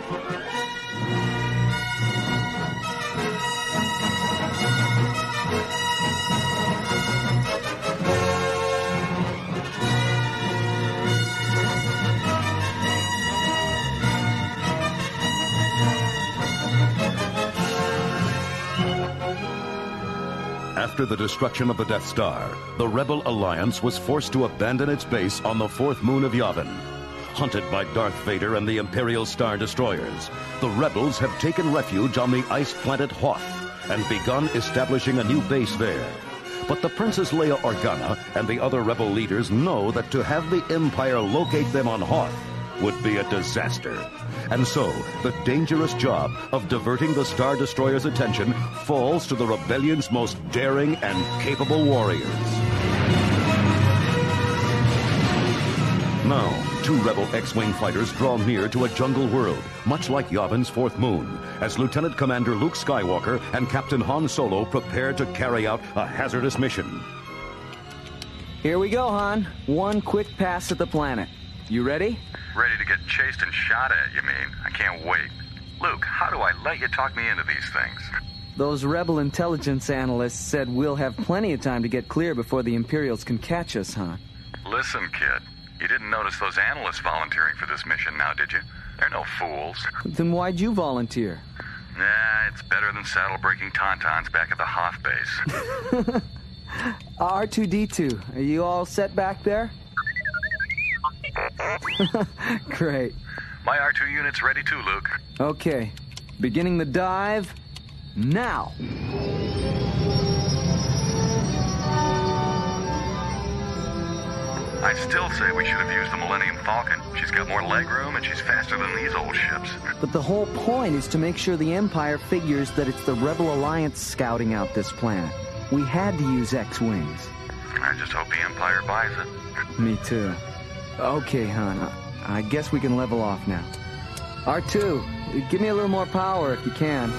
After the destruction of the Death Star, the Rebel Alliance was forced to abandon its base on the fourth moon of Yavin. Hunted by Darth Vader and the Imperial Star Destroyers, the Rebels have taken refuge on the ice planet Hoth and begun establishing a new base there. But the Princess Leia Organa and the other Rebel leaders know that to have the Empire locate them on Hoth would be a disaster. And so, the dangerous job of diverting the Star Destroyer's attention falls to the Rebellion's most daring and capable warriors. Now, two Rebel X-Wing fighters draw near to a jungle world, much like Yavin's fourth moon, as Lieutenant Commander Luke Skywalker and Captain Han Solo prepare to carry out a hazardous mission. Here we go, Han. One quick pass at the planet. You ready? Ready to get chased and shot at, you mean? I can't wait. Luke, how do I let you talk me into these things? Those Rebel intelligence analysts said we'll have plenty of time to get clear before the Imperials can catch us, Han. Listen, kid. You didn't notice those analysts volunteering for this mission now, did you? They're no fools. Then why'd you volunteer? Nah, it's better than saddle-breaking tauntauns back at the Hoth base. R2-D2, are you all set back there? Great. My R2 unit's ready too, Luke. Okay. Beginning the dive now. I still say we should have used the Millennium Falcon. She's got more legroom and she's faster than these old ships. But the whole point is to make sure the Empire figures that it's the Rebel Alliance scouting out this planet. We had to use X-Wings. I just hope the Empire buys it. Me too. Okay, Han. I guess we can level off now. R2, give me a little more power if you can.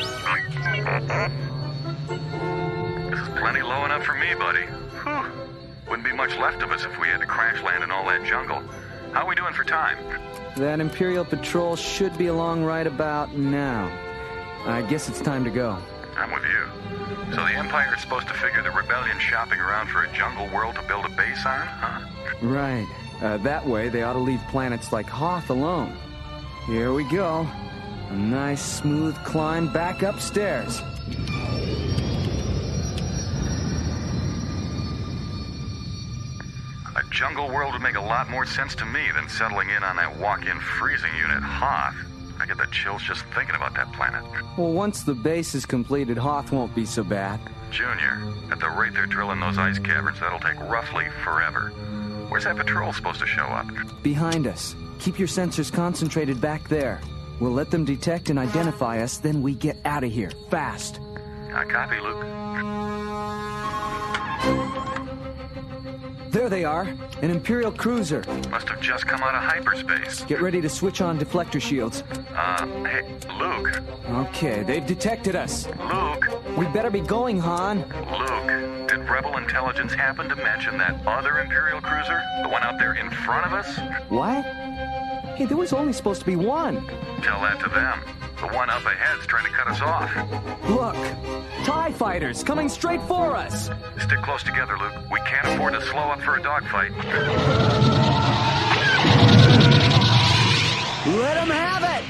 This is plenty low enough for me, buddy. Whew. Wouldn't be much left of us if we had to crash land in all that jungle. How are we doing for time? That Imperial patrol should be along right about now. I guess it's time to go. I'm with you. So the Empire is supposed to figure the Rebellion shopping around for a jungle world to build a base on, huh? Right. That way, they ought to leave planets like Hoth alone. Here we go. A nice, smooth climb back upstairs. A jungle world would make a lot more sense to me than settling in on that walk-in freezing unit, Hoth. I get the chills just thinking about that planet. Well, once the base is completed, Hoth won't be so bad. Junior, at the rate they're drilling those ice caverns, that'll take roughly forever. Where's that patrol supposed to show up? Behind us. Keep your sensors concentrated back there. We'll let them detect and identify us, then we get out of here. Fast. I copy, Luke. There they are. An Imperial cruiser. Must have just come out of hyperspace. Get ready to switch on deflector shields. Hey, Luke. Okay, they've detected us. Luke. We better be going, Han. Luke, did Rebel Intelligence happen to mention that other Imperial cruiser? The one out there in front of us? What? Hey, there was only supposed to be one. Tell that to them. The one up ahead's trying to cut us off. Look! TIE fighters coming straight for us! Stick close together, Luke. We can't afford to slow up for a dogfight. Let them have it!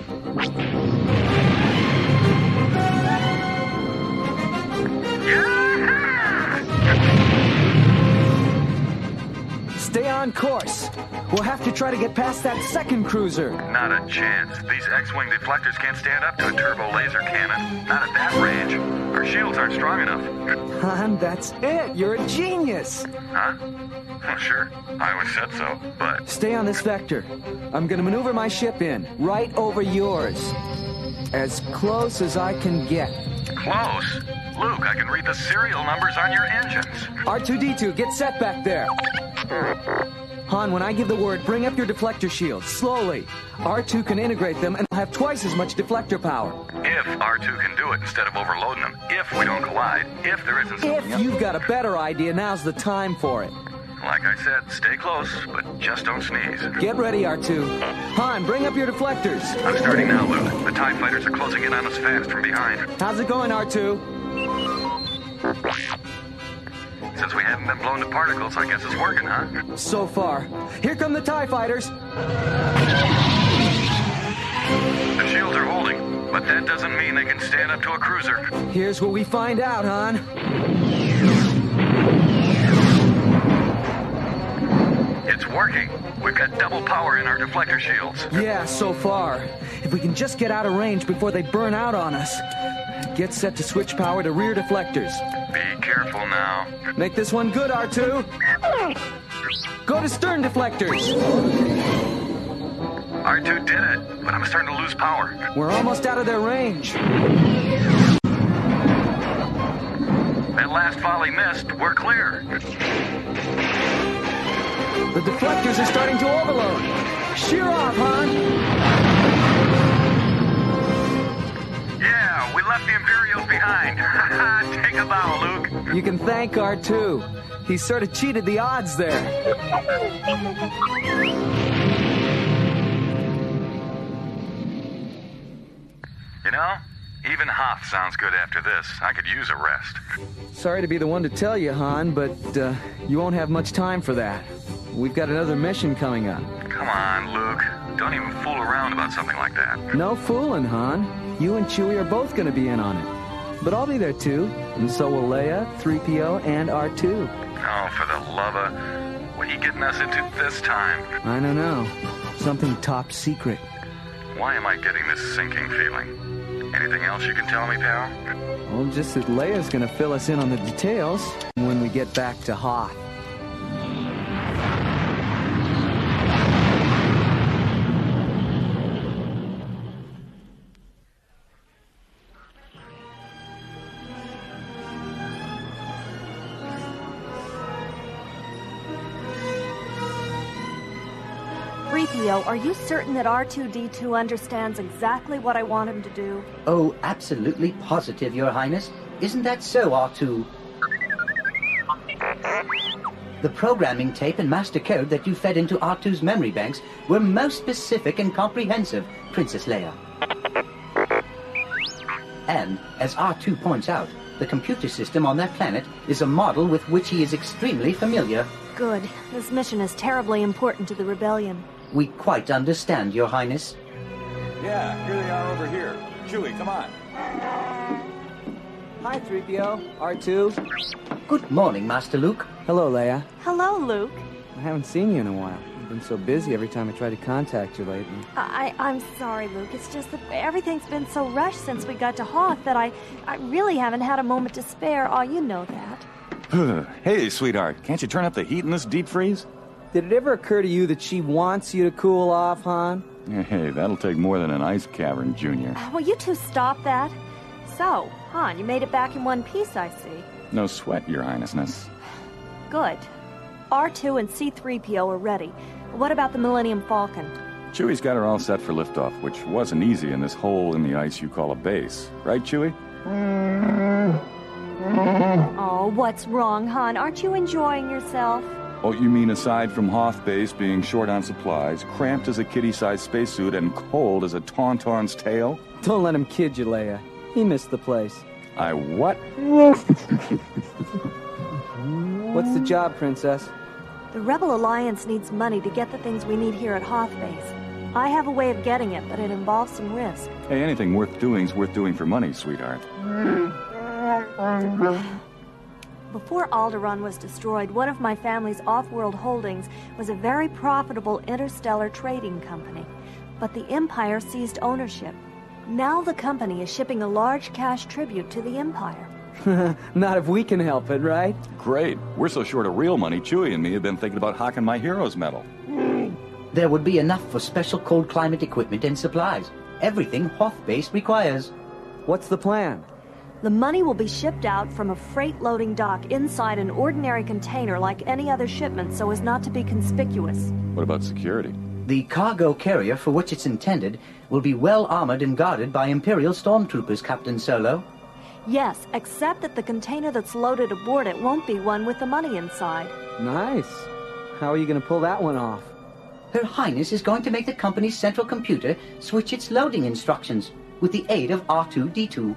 Yeah! Stay on course. We'll have to try to get past that second cruiser. Not a chance. These X-Wing deflectors can't stand up to a turbo laser cannon. Not at that range. Our shields aren't strong enough. Han, that's it. You're a genius. Huh? Well, sure. I always said so, but... Stay on this vector. I'm gonna maneuver my ship in, right over yours. As close as I can get. Close? Luke, I can read the serial numbers on your engines. R2-D2, get set back there. Han, when I give the word, bring up your deflector shields, slowly. R2 can integrate them and have twice as much deflector power. If R2 can do it instead of overloading them. If we don't collide. If there isn't something If you've got a better idea, now's the time for it. Like I said, stay close, but just don't sneeze. Get ready, R2. Han, bring up your deflectors. I'm starting now, Luke. The TIE fighters are closing in on us fast from behind. How's it going, R2? Since we haven't been blown to particles, I guess it's working, huh? So far. Here come the TIE fighters. The shields are holding, but that doesn't mean they can stand up to a cruiser. Here's what we find out, Han. It's working. We've got double power in our deflector shields. Yeah, so far. If we can just get out of range before they burn out on us. Get set to switch power to rear deflectors. Be careful now. Make this one good, R2. Go to stern deflectors. R2 did it, but I'm starting to lose power. We're almost out of their range. That last volley missed. We're clear. The deflectors are starting to overload. Shear off, Han. Yeah, we left the Imperials behind. Take a bow, Luke. You can thank R2. He sort of cheated the odds there. You know, even Hoth sounds good after this. I could use a rest. Sorry to be the one to tell you, Han, but you won't have much time for that. We've got another mission coming up. Come on, Luke. Don't even fool around about something like that. No fooling, Han. You and Chewie are both going to be in on it. But I'll be there too, and so will Leia, 3PO, and R2. Oh, for the love of... What are you getting us into this time? I don't know. Something top secret. Why am I getting this sinking feeling? Anything else you can tell me, pal? Well, just that Leia's going to fill us in on the details when we get back to Hoth. Are you certain that R2-D2 understands exactly what I want him to do? Oh, absolutely positive, Your Highness. Isn't that so, R2? The programming tape and master code that you fed into R2's memory banks were most specific and comprehensive, Princess Leia. And, as R2 points out, the computer system on that planet is a model with which he is extremely familiar. Good. This mission is terribly important to the rebellion. We quite understand, Your Highness. Yeah, here they are over here. Chewie, come on. Hi, 3PO. R2. Good morning, Master Luke. Hello, Leia. Hello, Luke. I haven't seen you in a while. You've been so busy every time I try to contact you lately. I'm sorry, Luke. It's just that everything's been so rushed since we got to Hoth that I really haven't had a moment to spare. Oh, you know that. Hey, sweetheart, can't you turn up the heat in this deep freeze? Did it ever occur to you that she wants you to cool off, Han? Hey, that'll take more than an ice cavern, Junior. Will you two stop that? So, Han, you made it back in one piece, I see. No sweat, Your Highnessness. Good. R2 and C-3PO are ready. What about the Millennium Falcon? Chewie's got her all set for liftoff, which wasn't easy in this hole in the ice you call a base. Right, Chewie? Oh, what's wrong, Han? Aren't you enjoying yourself? Oh, you mean aside from Hoth Base being short on supplies, cramped as a kitty-sized spacesuit, and cold as a tauntaun's tail? Don't let him kid you, Leia. He missed the place. I what? What's the job, Princess? The Rebel Alliance needs money to get the things we need here at Hoth Base. I have a way of getting it, but it involves some risk. Hey, anything worth doing's worth doing for money, sweetheart. Before Alderaan was destroyed, one of my family's off-world holdings was a very profitable interstellar trading company. But the Empire seized ownership. Now the company is shipping a large cash tribute to the Empire. Not if we can help it, right? Great. We're so short of real money, Chewie and me have been thinking about hawking my hero's medal. There would be enough for special cold climate equipment and supplies. Everything Hoth Base requires. What's the plan? The money will be shipped out from a freight loading dock inside an ordinary container like any other shipment so as not to be conspicuous. What about security? The cargo carrier for which it's intended will be well armored and guarded by Imperial stormtroopers, Captain Solo. Yes, except that the container that's loaded aboard it won't be one with the money inside. Nice. How are you going to pull that one off? Her Highness is going to make the company's central computer switch its loading instructions with the aid of R2-D2.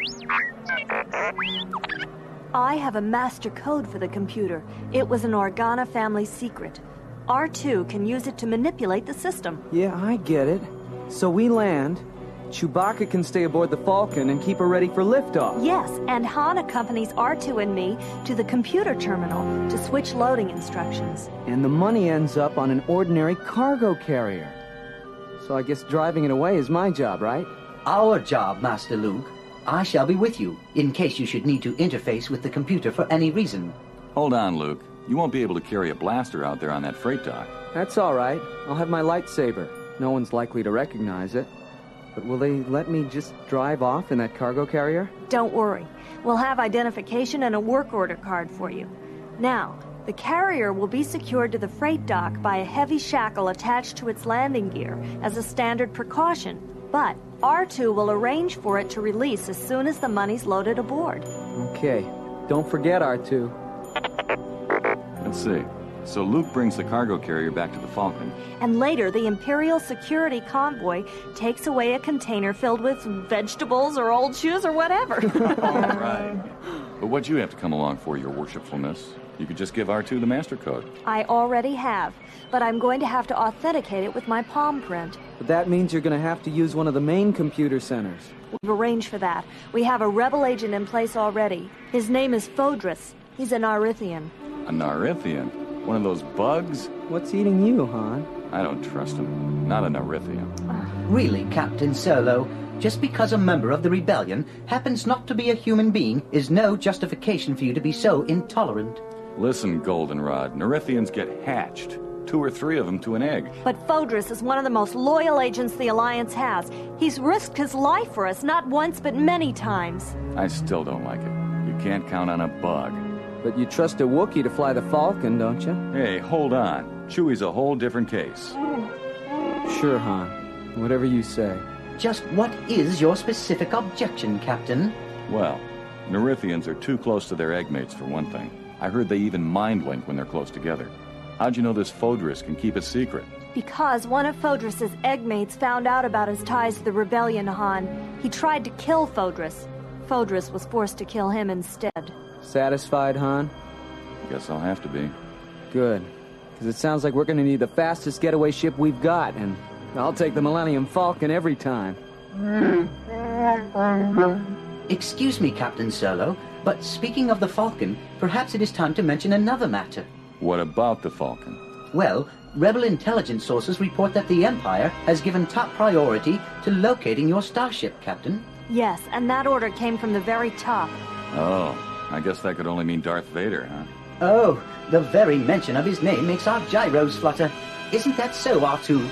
I have a master code for the computer. It was an Organa family secret. R2 can use it to manipulate the system. Yeah, I get it. So we land. Chewbacca can stay aboard the Falcon and keep her ready for liftoff. Yes, and Han accompanies R2 and me to the computer terminal to switch loading instructions. And the money ends up on an ordinary cargo carrier. So I guess driving it away is my job, right? Our job, Master Luke. I shall be with you, in case you should need to interface with the computer for any reason. Hold on, Luke. You won't be able to carry a blaster out there on that freight dock. That's all right. I'll have my lightsaber. No one's likely to recognize it. But will they let me just drive off in that cargo carrier? Don't worry. We'll have identification and a work order card for you. Now, the carrier will be secured to the freight dock by a heavy shackle attached to its landing gear as a standard precaution. But R2 will arrange for it to release as soon as the money's loaded aboard. Okay. Don't forget, R2. Let's see. So Luke brings the cargo carrier back to the Falcon. And later, the Imperial security convoy takes away a container filled with vegetables or old shoes or whatever. All right. But what'd you have to come along for, your worshipfulness? You could just give R2 the master code. I already have, but I'm going to have to authenticate it with my palm print. But that means you're going to have to use one of the main computer centers. We've arranged for that. We have a rebel agent in place already. His name is Fodris. He's a Narithian. A Narithian? One of those bugs? What's eating you, Han? I don't trust him. Not a Narithian. Really, Captain Solo, just because a member of the rebellion happens not to be a human being is no justification for you to be so intolerant. Listen, Goldenrod, Narithians get hatched. 2 or 3 of them to an egg. But Fodris is one of the most loyal agents the Alliance has. He's risked his life for us, not once but many times. I still don't like it. You can't count on a bug. But you trust a Wookiee to fly the Falcon, don't you? Hey, hold on. Chewie's a whole different case. Sure, Han. Whatever you say. Just what is your specific objection, Captain? Well, Narithians are too close to their eggmates, for one thing. I heard they even mind-link when they're close together. How'd you know this Fodris can keep a secret? Because one of Fodris's eggmates found out about his ties to the rebellion, Han. He tried to kill Fodris. Fodris was forced to kill him instead. Satisfied, Han? Guess I'll have to be. Good. Because it sounds like we're going to need the fastest getaway ship we've got, and I'll take the Millennium Falcon every time. Excuse me, Captain Solo, but speaking of the Falcon, perhaps it is time to mention another matter. What about the Falcon? Well, Rebel intelligence sources report that the Empire has given top priority to locating your starship, Captain. Yes, and that order came from the very top. Oh, I guess that could only mean Darth Vader, huh? Oh, the very mention of his name makes our gyros flutter. Isn't that so, R2?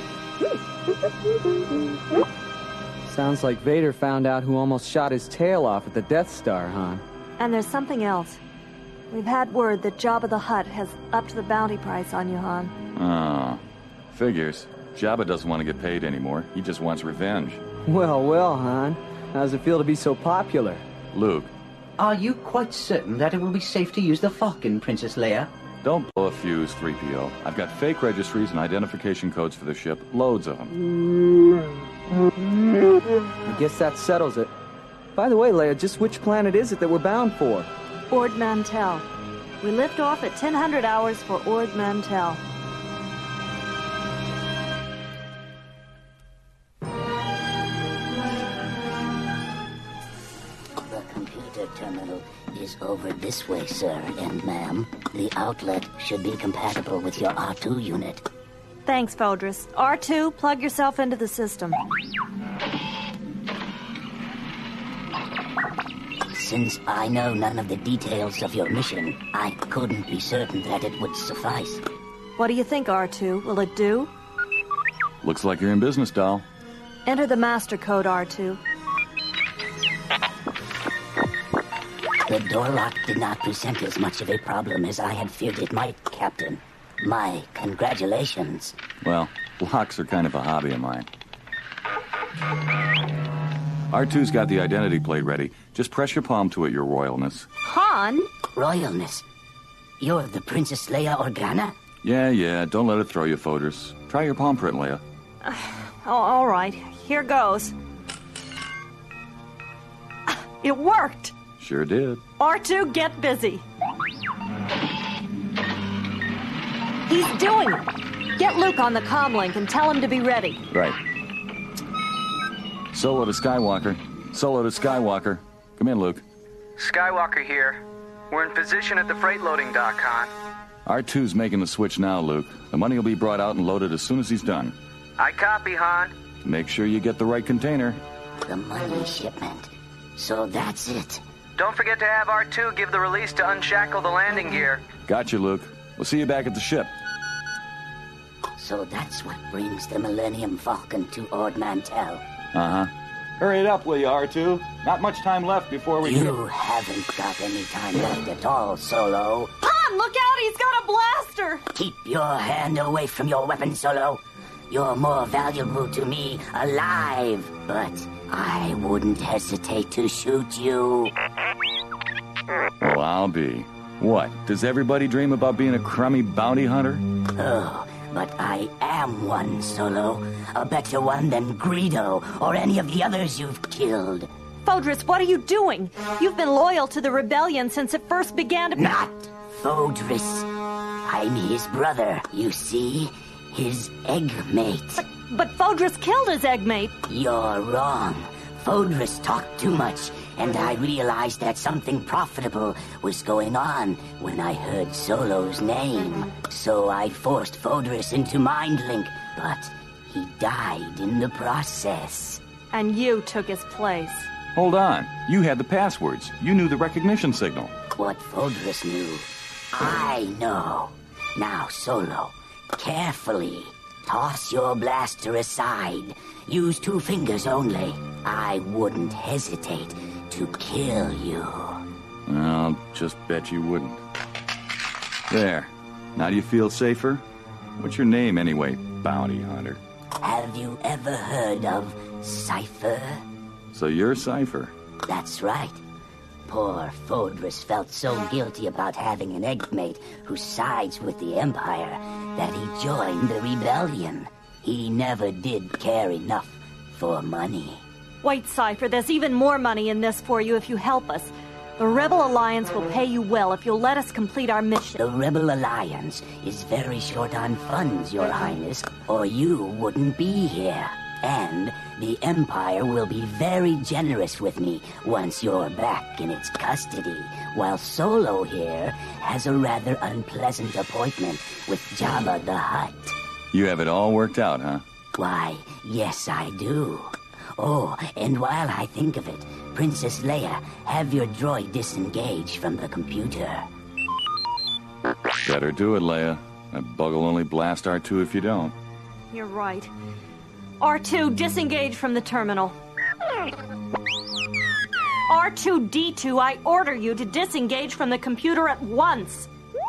Sounds like Vader found out who almost shot his tail off at the Death Star, Han. And there's something else. We've had word that Jabba the Hutt has upped the bounty price on you, Han. Oh, figures. Jabba doesn't want to get paid anymore. He just wants revenge. Well, well, Han. How does it feel to be so popular? Luke. Are you quite certain that it will be safe to use the Falcon, Princess Leia? Don't blow a fuse, 3PO. I've got fake registries and identification codes for the ship. Loads of them. I guess that settles it. By the way, Leia, just which planet is it that we're bound for? Ord Mantell. We lift off at 1000 hours for Ord Mantell. The computer terminal is over this way, sir and ma'am. The outlet should be compatible with your R2 unit. Thanks, Fodris. R2, plug yourself into the system. Since I know none of the details of your mission, I couldn't be certain that it would suffice. What do you think, R2? Will it do? Looks like you're in business, doll. Enter the master code, R2. The door lock did not present as much of a problem as I had feared it might, Captain. My congratulations. Well, locks are kind of a hobby of mine. R2's got the identity plate ready. Just press your palm to it, Your Royalness. Han? Royalness, you're the Princess Leia Organa? Yeah, don't let it throw you, Fodris. Try your palm print, Leia. Oh, all right. Here goes. It worked! Sure did. R2, get busy. He's doing it. Get Luke on the comlink and tell him to be ready. Right. Solo to Skywalker. Solo to Skywalker. Come in, Luke. Skywalker here. We're in position at the freight loading dock, Han. R2's making the switch now, Luke. The money will be brought out and loaded as soon as he's done. I copy, Han. Make sure you get the right container. The money shipment. So that's it. Don't forget to have R2 give the release to unshackle the landing gear. Got you, Luke. We'll see you back at the ship. So that's what brings the Millennium Falcon to Ord Mantell. Uh-huh. Hurry it up, will you, R2? Not much time left before we... You haven't got any time left at all, Solo. Han, look out! He's got a blaster! Keep your hand away from your weapon, Solo. You're more valuable to me alive, but I wouldn't hesitate to shoot you. Well, I'll be. What? Does everybody dream about being a crummy bounty hunter? Oh, but I am one, Solo. A better one than Greedo or any of the others you've killed. Fodris, what are you doing? You've been loyal to the rebellion since it first began to... Not Fodris. I'm his brother, you see? His eggmate. But Fodris killed his eggmate. You're wrong. Fodris talked too much, and I realized that something profitable was going on when I heard Solo's name. So I forced Fodris into Mindlink, but he died in the process. And you took his place. Hold on. You had the passwords. You knew the recognition signal. What Fodris knew, I know. Now, Solo, carefully toss your blaster aside. Use 2 fingers only. I wouldn't hesitate to kill you. I'll just bet you wouldn't. There. Now do you feel safer? What's your name anyway, bounty hunter? Have you ever heard of Cypher? So you're Cypher. That's right. Poor Fodris felt so guilty about having an eggmate who sides with the Empire that he joined the rebellion. He never did care enough for money. Wait, Cypher, there's even more money in this for you if you help us. The Rebel Alliance will pay you well if you'll let us complete our mission. The Rebel Alliance is very short on funds, Your Highness, or you wouldn't be here. And the Empire will be very generous with me once you're back in its custody, while Solo here has a rather unpleasant appointment with Jabba the Hutt. You have it all worked out, huh? Why, yes, I do. Oh, and while I think of it, Princess Leia, have your droid disengage from the computer. Better do it, Leia. That bug will only blast R2 if you don't. You're right. R2, disengage from the terminal. R2-D2, I order you to disengage from the computer at once.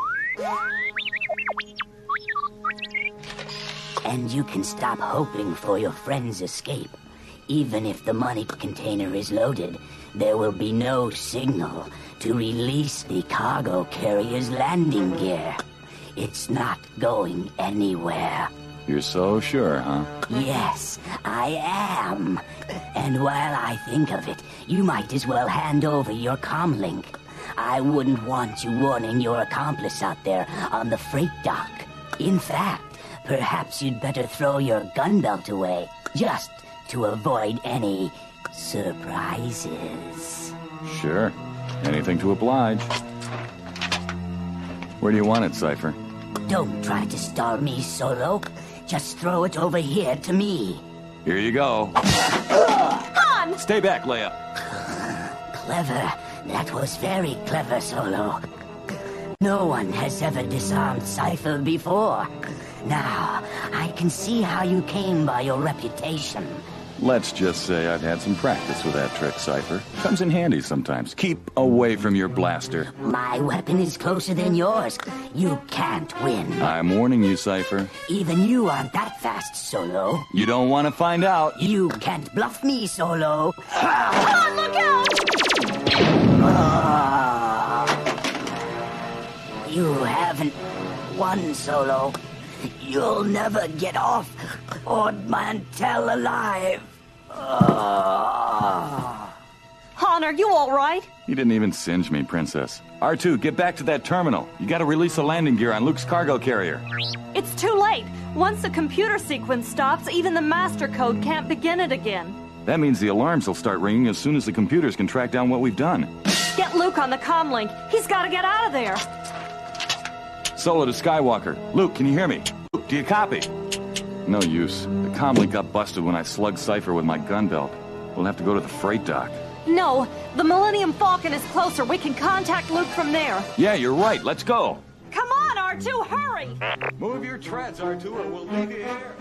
And you can stop hoping for your friend's escape. Even if the money container is loaded, there will be no signal to release the cargo carrier's landing gear. It's not going anywhere. You're so sure, huh? Yes, I am. And while I think of it, you might as well hand over your comlink. I wouldn't want you warning your accomplice out there on the freight dock. In fact, perhaps you'd better throw your gun belt away, just to avoid any surprises. Sure. Anything to oblige. Where do you want it, Cypher? Don't try to stall me, Solo. Just throw it over here to me. Here you go. Han! Stay back, Leia. Clever. That was very clever, Solo. No one has ever disarmed Cypher before. Now, I can see how you came by your reputation. Let's just say I've had some practice with that trick, Cypher. Comes in handy sometimes. Keep away from your blaster. My weapon is closer than yours. You can't win. I'm warning you, Cypher. Even you aren't that fast, Solo. You don't want to find out. You can't bluff me, Solo. Han, look out! You haven't won, Solo. You'll never get off Ord Mantell alive. Han, are you all right? You didn't even singe me, Princess. R2, get back to that terminal. You gotta release the landing gear on Luke's cargo carrier. It's too late. Once the computer sequence stops, even the master code can't begin it again. That means the alarms will start ringing as soon as the computers can track down what we've done. Get Luke on the comlink. He's got to get out of there. Solo to Skywalker. Luke, can you hear me? Luke, do you copy? No use. The comlink got busted when I slugged Cypher with my gun belt. We'll have to go to the freight dock. No, the Millennium Falcon is closer. We can contact Luke from there. Yeah, you're right. Let's go. Come on, R2, hurry! Move your treads, R2, or we'll leave you here.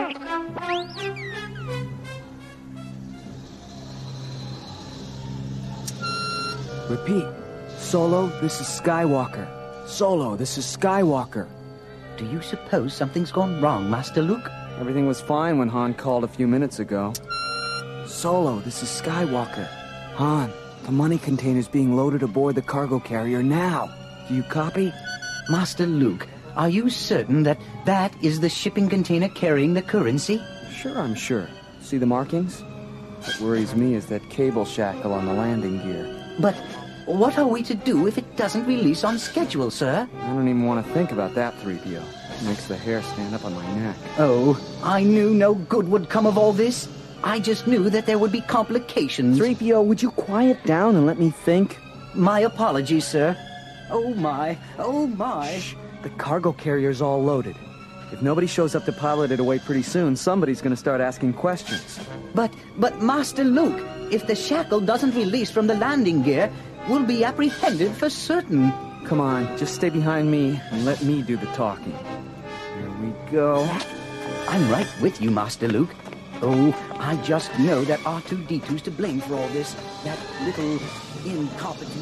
Repeat. Solo, this is Skywalker. Solo, this is Skywalker. Do you suppose something's gone wrong, Master Luke? Everything was fine when Han called a few minutes ago. Solo, this is Skywalker. Han, the money container's being loaded aboard the cargo carrier now. Do you copy? Master Luke, are you certain that that is the shipping container carrying the currency? Sure, I'm sure. See the markings? What worries me is that cable shackle on the landing gear. But what are we to do if it doesn't release on schedule, sir? I don't even want to think about that, 3PO. It makes the hair stand up on my neck. Oh, I knew no good would come of all this. I just knew that there would be complications. 3PO, would you quiet down and let me think? My apologies, sir. Oh my, oh my. Shh. The cargo carrier's all loaded. If nobody shows up to pilot it away pretty soon, somebody's gonna start asking questions. But Master Luke, if the shackle doesn't release from the landing gear, we'll be apprehended for certain. Come on, just stay behind me and let me do the talking. Here we go. I'm right with you, Master Luke. Oh, I just know that R2-D2's to blame for all this. That little incompetent...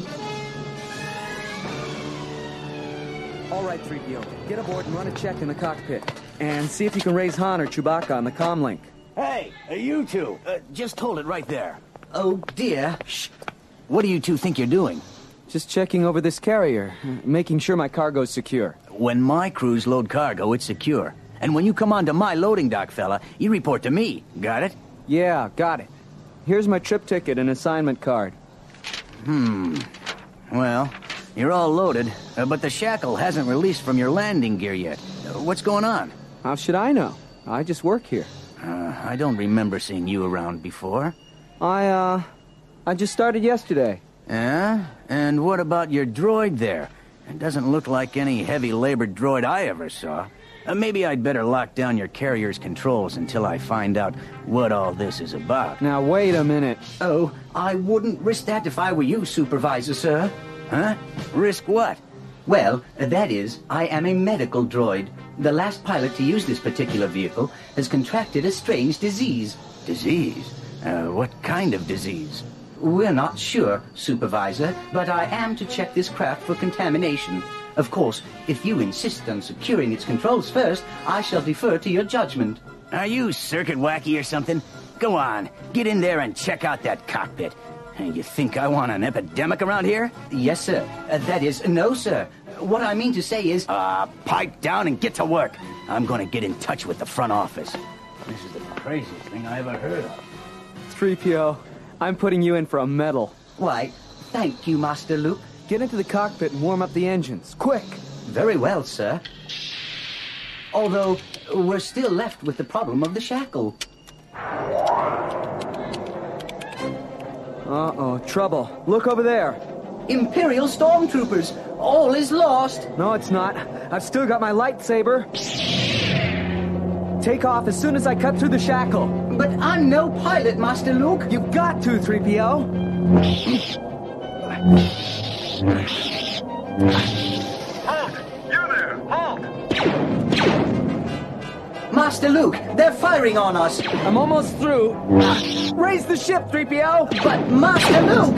All right, 3PO. Get aboard and run a check in the cockpit. And see if you can raise Han or Chewbacca on the comlink. Hey, you two, just hold it right there. Oh, dear. Shh. What do you two think you're doing? Just checking over this carrier, making sure my cargo's secure. When my crews load cargo, it's secure. And when you come onto my loading dock, fella, you report to me. Got it? Yeah, got it. Here's my trip ticket and assignment card. Well, you're all loaded, but the shackle hasn't released from your landing gear yet. What's going on? How should I know? I just work here. I don't remember seeing you around before. I just started yesterday. Yeah? And what about your droid there? It doesn't look like any heavy-labored droid I ever saw. Maybe I'd better lock down your carrier's controls until I find out what all this is about. Now, wait a minute. Oh, I wouldn't risk that if I were you, Supervisor, sir. Huh? Risk what? Well, that is, I am a medical droid. The last pilot to use this particular vehicle has contracted a strange disease. Disease? What kind of disease? We're not sure, Supervisor, but I am to check this craft for contamination. Of course, if you insist on securing its controls first, I shall defer to your judgment. Are you circuit wacky or something? Go on, get in there and check out that cockpit. You think I want an epidemic around here? Yes, sir. That is, no, sir. What I mean to say is... Pipe down and get to work. I'm going to get in touch with the front office. This is the craziest thing I ever heard of. 3PO, I'm putting you in for a medal. Why, thank you, Master Luke. Get into the cockpit and warm up the engines. Quick! Very well, sir. Although, we're still left with the problem of the shackle. Uh-oh, trouble. Look over there. Imperial stormtroopers! All is lost! No, it's not. I've still got my lightsaber. Take off as soon as I cut through the shackle. But I'm no pilot, Master Luke. You've got to, 3PO. Halt! You there! Halt! Master Luke, they're firing on us. I'm almost through. Raise the ship, 3PO! But Master Luke!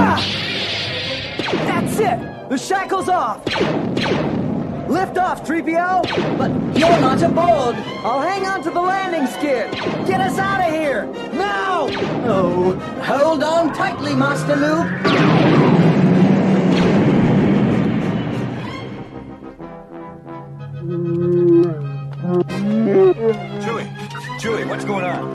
That's it! The shackle's off! Lift off, 3PO! But you're not aboard! I'll hang on to the landing skid! Get us out of here! Now! Oh, hold on tightly, Master Luke! Chewie, what's going on?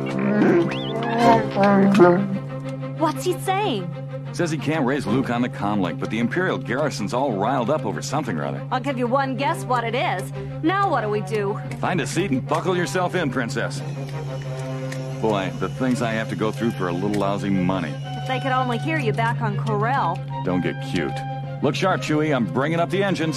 What's he saying? Says he can't raise Luke on the comlink, but the Imperial garrison's all riled up over something or other. I'll give you one guess what it is. Now what do we do? Find a seat and buckle yourself in, Princess. Boy, the things I have to go through for a little lousy money. If they could only hear you back on Corel. Don't get cute. Look sharp, Chewie. I'm bringing up the engines.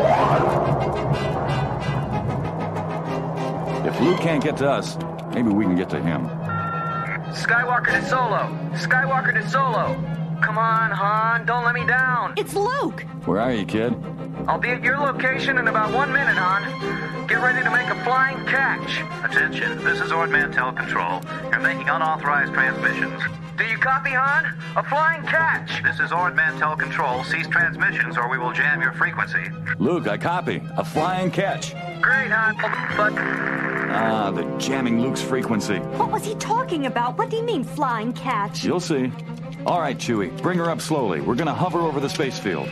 If Luke can't get to us, maybe we can get to him. Skywalker to Solo! Skywalker to Solo! Come on, Han, don't let me down! It's Luke! Where are you, kid? I'll be at your location in about 1 minute, Han. Get ready to make a flying catch. Attention, this is Ord Mantell Control. You're making unauthorized transmissions. Do you copy, Han? A flying catch! This is Ord Mantell Control. Cease transmissions or we will jam your frequency. Luke, I copy. A flying catch. Great, Han, but... Ah, the jamming Luke's frequency. What was he talking about? What do you mean, flying catch? You'll see. All right, Chewie, bring her up slowly. We're gonna hover over the space field.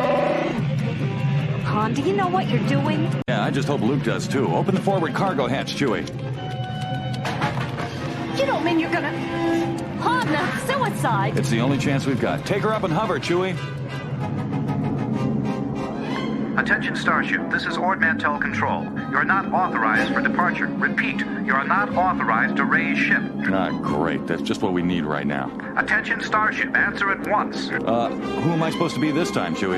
Han, do you know what you're doing? Yeah, I just hope Luke does too. Open the forward cargo hatch, Chewie. You don't mean you're gonna... Han, that's suicide! It's the only chance we've got. Take her up and hover, Chewie. Attention, Starship. This is Ord Mantell Control. You are not authorized for departure. Repeat, you are not authorized to raise ship. Ah, great. That's just what we need right now. Attention, Starship. Answer at once. Who am I supposed to be this time, Chewie?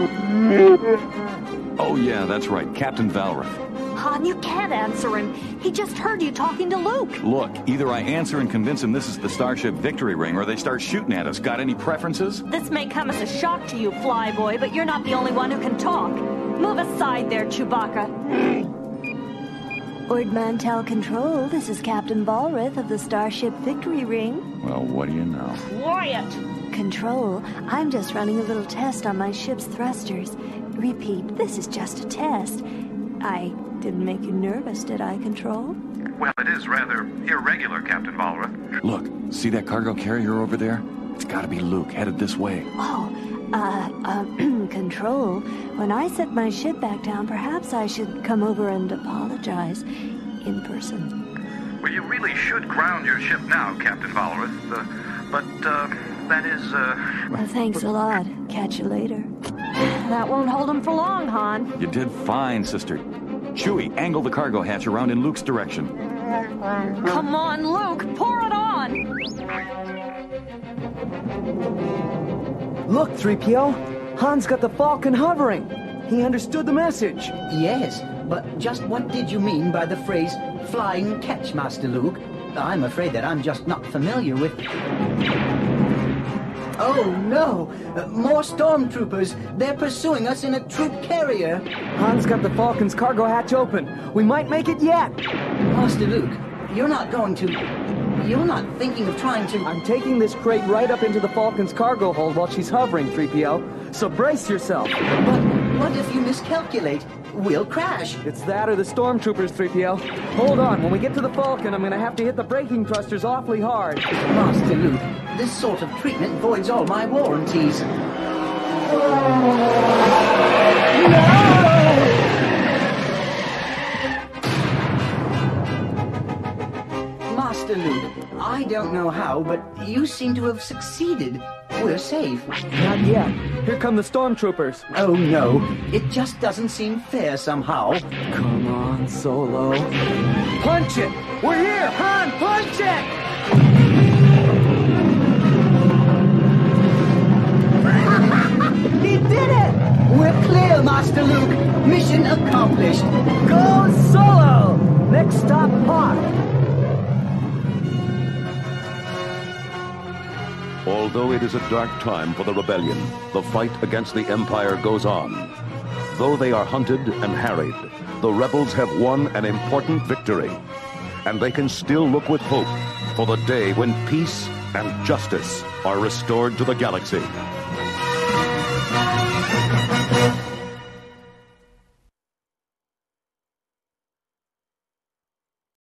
Oh, yeah, that's right. Captain Valrath. Han, you can't answer him. He just heard you talking to Luke. Look, either I answer and convince him this is the Starship Victory Ring, or they start shooting at us. Got any preferences? This may come as a shock to you, Flyboy, but you're not the only one who can talk. Move aside there, Chewbacca. Ord Mantell Control, this is Captain Valrath of the Starship Victory Ring. Well, what do you know? Quiet! Control, I'm just running a little test on my ship's thrusters. Repeat, this is just a test. I didn't make you nervous, did I, Control? Well, it is rather irregular, Captain Valrath. Look, see that cargo carrier over there? It's gotta be Luke, headed this way. Control, when I set my ship back down, perhaps I should come over and apologize in person. Well, you really should ground your ship now, Captain Valrath. That is, Well, thanks a lot. Catch you later. That won't hold him for long, Han. You did fine, sister. Chewie, angle the cargo hatch around in Luke's direction. Come on, Luke, pour it on! Look, 3PO. Han's got the Falcon hovering. He understood the message. Yes, but just what did you mean by the phrase flying catch, Master Luke? I'm afraid that I'm just not familiar with... Oh, no! More stormtroopers! They're pursuing us in a troop carrier! Han's got the Falcon's cargo hatch open. We might make it yet! Master Luke, you're not going to... You're not thinking of trying to... I'm taking this crate right up into the Falcon's cargo hold while she's hovering, 3PO. So brace yourself. But what if you miscalculate? We'll crash. It's that or the stormtroopers, 3PO. Hold on, when we get to the Falcon, I'm gonna have to hit the braking thrusters awfully hard. Master Luke, this sort of treatment voids all my warranties. Master Luke, I don't know how, but you seem to have succeeded. We're safe. Not yet. Here come the stormtroopers. Oh no, it just doesn't seem fair somehow. Come on, Solo. Punch it! We're here! Han, punch it! He did it! We're clear, Master Luke. Mission accomplished. Go Solo! Next stop, Hoth. Although it is a dark time for the rebellion, the fight against the Empire goes on. Though they are hunted and harried, the rebels have won an important victory. and they can still look with hope for the day when peace and justice are restored to the galaxy.